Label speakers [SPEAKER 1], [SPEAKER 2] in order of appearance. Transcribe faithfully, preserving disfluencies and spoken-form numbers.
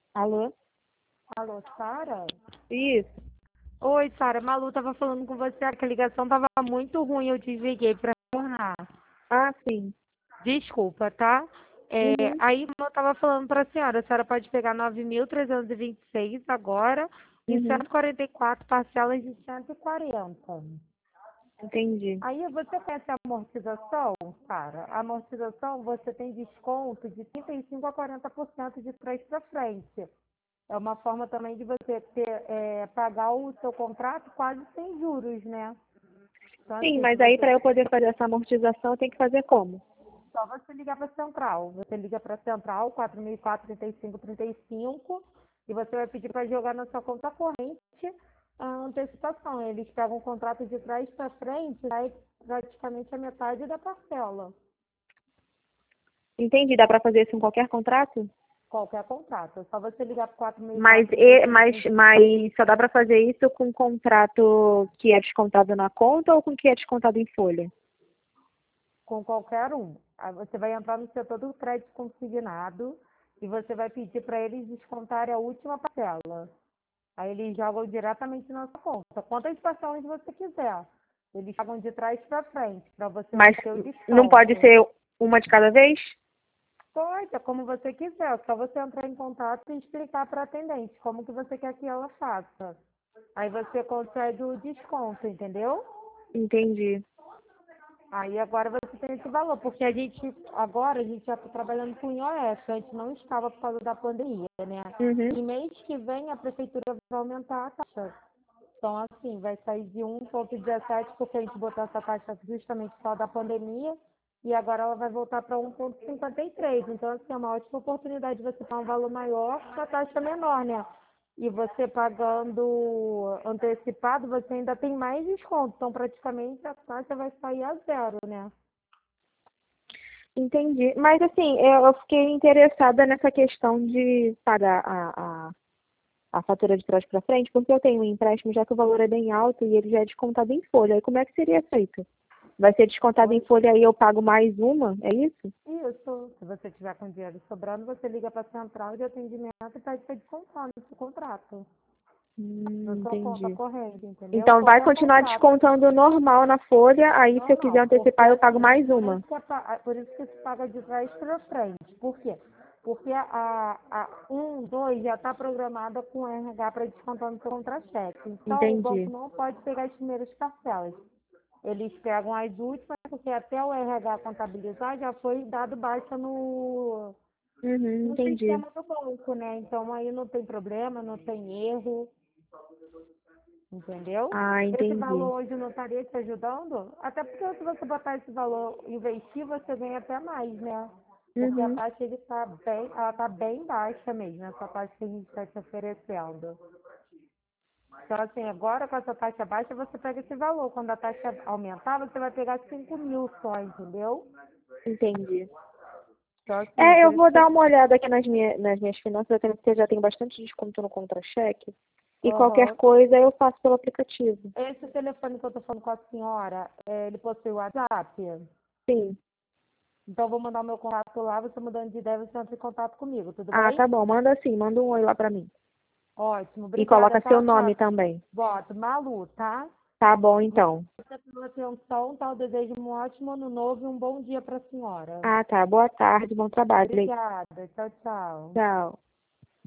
[SPEAKER 1] Alô?
[SPEAKER 2] Alô, Sara?
[SPEAKER 1] Isso.
[SPEAKER 2] Oi, Sara. Malu tava falando com você, que a ligação tava muito ruim, eu desliguei pra retornar.
[SPEAKER 1] Ah, sim.
[SPEAKER 2] Desculpa, tá? É,
[SPEAKER 1] Uhum,
[SPEAKER 2] aí, como eu tava falando pra senhora, a senhora pode pegar nove mil trezentos e vinte e seis agora em
[SPEAKER 1] uhum.
[SPEAKER 2] cento e quarenta e quatro parcelas de cento e quarenta.
[SPEAKER 1] Entendi.
[SPEAKER 2] Aí, você conhece a amortização, Sara? A amortização, você tem desconto de trinta e cinco a quarenta por cento de trás para frente. É uma forma também de você ter, é, pagar o seu contrato quase sem juros, né? Então,
[SPEAKER 1] Sim,
[SPEAKER 2] assim, se
[SPEAKER 1] mas aí
[SPEAKER 2] você.
[SPEAKER 1] para eu poder fazer essa amortização, eu tenho que fazer como?
[SPEAKER 2] Só você ligar para a central. Você liga para a central, quatro mil e quatro, trinta e cinco, trinta e cinco, e você vai pedir para jogar na sua conta corrente a antecipação. Eles pegam o contrato de trás para frente, sai praticamente a metade da parcela.
[SPEAKER 1] Entendi. Dá para fazer isso em qualquer contrato?
[SPEAKER 2] Qualquer contrato. É só você ligar para quatro mil e
[SPEAKER 1] Mas,
[SPEAKER 2] quatro, trinta e
[SPEAKER 1] e,
[SPEAKER 2] cinco,
[SPEAKER 1] mas,
[SPEAKER 2] trinta
[SPEAKER 1] mas só dá para fazer isso com contrato que é descontado na conta ou com que é descontado em folha?
[SPEAKER 2] com qualquer um. Aí você vai entrar no setor do crédito consignado e você vai pedir para eles descontarem a última parcela. Aí eles jogam diretamente na sua conta. Quantas parcelas você quiser. Eles jogam de trás para frente, para você
[SPEAKER 1] Mas
[SPEAKER 2] obter o
[SPEAKER 1] não pode
[SPEAKER 2] desconto.
[SPEAKER 1] ser uma de cada vez?
[SPEAKER 2] Pode, é como você quiser. É só você entrar em contato e explicar para a atendente como que você quer que ela faça. Aí você consegue o desconto, entendeu?
[SPEAKER 1] Entendi.
[SPEAKER 2] Aí agora você tem esse valor, porque a gente, agora a gente já está trabalhando com I O F, antes não estava por causa da pandemia, né?
[SPEAKER 1] Uhum.
[SPEAKER 2] E mês que vem a prefeitura vai aumentar a taxa. Então, assim, vai sair de um vírgula dezessete, porque a gente botou essa taxa justamente só da pandemia, e agora ela vai voltar para um vírgula cinquenta e três. Então, assim, é uma ótima oportunidade de você pagar um valor maior com a taxa menor, né? E você pagando antecipado, você ainda tem mais desconto. Então, praticamente, a taxa vai sair a zero, né?
[SPEAKER 1] Entendi. Mas assim, eu, eu fiquei interessada nessa questão de pagar a, a, a fatura de trás para frente, porque eu tenho um empréstimo já que o valor é bem alto e ele já é descontado em folha. Aí como é que seria feito? Vai ser descontado em
[SPEAKER 2] Oi?
[SPEAKER 1] folha e eu pago mais uma? É isso?
[SPEAKER 2] Isso. Se você tiver com dinheiro sobrando, você liga para a central de atendimento e pede para descontar no seu contrato. Na
[SPEAKER 1] Hum,
[SPEAKER 2] sua conta
[SPEAKER 1] entendi.
[SPEAKER 2] corrente, entendeu?
[SPEAKER 1] Então vai
[SPEAKER 2] Qualquer
[SPEAKER 1] continuar
[SPEAKER 2] contrato.
[SPEAKER 1] descontando normal na folha, aí se eu quiser
[SPEAKER 2] Normal, porque
[SPEAKER 1] antecipar eu pago
[SPEAKER 2] assim,
[SPEAKER 1] mais
[SPEAKER 2] por
[SPEAKER 1] uma.
[SPEAKER 2] isso que, é pa- por isso que se paga de trás para frente. Por quê? Porque a, a um, dois já está programada com R H para descontar no seu contra-cheque. Então, o banco
[SPEAKER 1] Entendi.
[SPEAKER 2] não pode pegar as primeiras parcelas. Eles pegam as últimas, porque até o R H contabilizar já foi dado baixa no,
[SPEAKER 1] Uhum,
[SPEAKER 2] no
[SPEAKER 1] entendi.
[SPEAKER 2] sistema do banco, né? Então, aí não tem problema, não tem erro. Entendeu?
[SPEAKER 1] Ah,
[SPEAKER 2] Esse
[SPEAKER 1] entendi.
[SPEAKER 2] valor hoje não estaria te ajudando? Até porque se você botar esse valor, investir, você ganha até mais, né? Porque a
[SPEAKER 1] Uhum.
[SPEAKER 2] taxa ele tá bem, ela tá bem baixa mesmo, essa taxa que a gente está te oferecendo. Então, assim, agora com essa taxa baixa, você pega esse valor. Quando a taxa aumentar, você vai pegar cinco mil só, entendeu?
[SPEAKER 1] Entendi.
[SPEAKER 2] Então, assim,
[SPEAKER 1] É,
[SPEAKER 2] por
[SPEAKER 1] eu
[SPEAKER 2] isso
[SPEAKER 1] vou
[SPEAKER 2] que
[SPEAKER 1] dar
[SPEAKER 2] eu...
[SPEAKER 1] uma olhada aqui nas minhas, nas minhas finanças, até porque já tem bastante desconto no contra-cheque. E qualquer
[SPEAKER 2] Aham.
[SPEAKER 1] coisa eu faço pelo aplicativo.
[SPEAKER 2] Esse telefone que eu tô falando com a senhora, é, ele possui WhatsApp?
[SPEAKER 1] Sim.
[SPEAKER 2] Então, eu vou mandar o meu contato lá, você mudando de ideia, você entra em contato comigo, tudo
[SPEAKER 1] Ah,
[SPEAKER 2] bem?
[SPEAKER 1] tá bom. Manda sim, manda um oi lá pra mim.
[SPEAKER 2] Ótimo,
[SPEAKER 1] E
[SPEAKER 2] obrigada,
[SPEAKER 1] coloca seu
[SPEAKER 2] tá,
[SPEAKER 1] nome
[SPEAKER 2] Sara?
[SPEAKER 1] também.
[SPEAKER 2] Boto, Malu, tá?
[SPEAKER 1] Tá bom, então.
[SPEAKER 2] Obrigada pela atenção, tá? Eu desejo um ótimo ano novo e um bom dia para a senhora.
[SPEAKER 1] Ah, tá. Boa tarde, bom trabalho.
[SPEAKER 2] Obrigada, tchau, tchau.
[SPEAKER 1] Tchau.